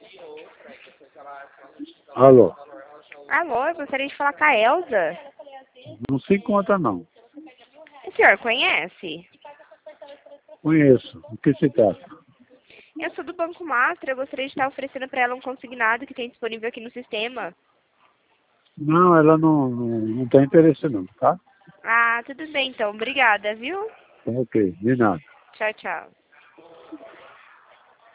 Alô? Alô, eu gostaria de falar com a Elza. Não se encontra, não. O senhor conhece? Conheço. O que se trata? Eu sou do Banco Matra, eu gostaria de estar oferecendo para ela um consignado que tem disponível aqui no sistema. Não, ela não tem interesse, não, tá? Ah, tudo bem então. Obrigada, viu? Ok, de nada. Tchau, tchau.